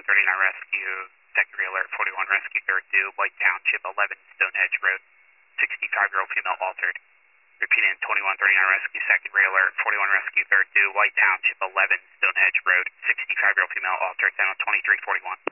Rescue, second alert, 41 Rescue, third due, White Township, 11 Stonehenge Road, 65-year-old female altered. Repeating, 2139 Rescue, second alert, 41 Rescue, third due, White Township, 11 Stonehenge Road, 65-year-old female altered, down on 2341.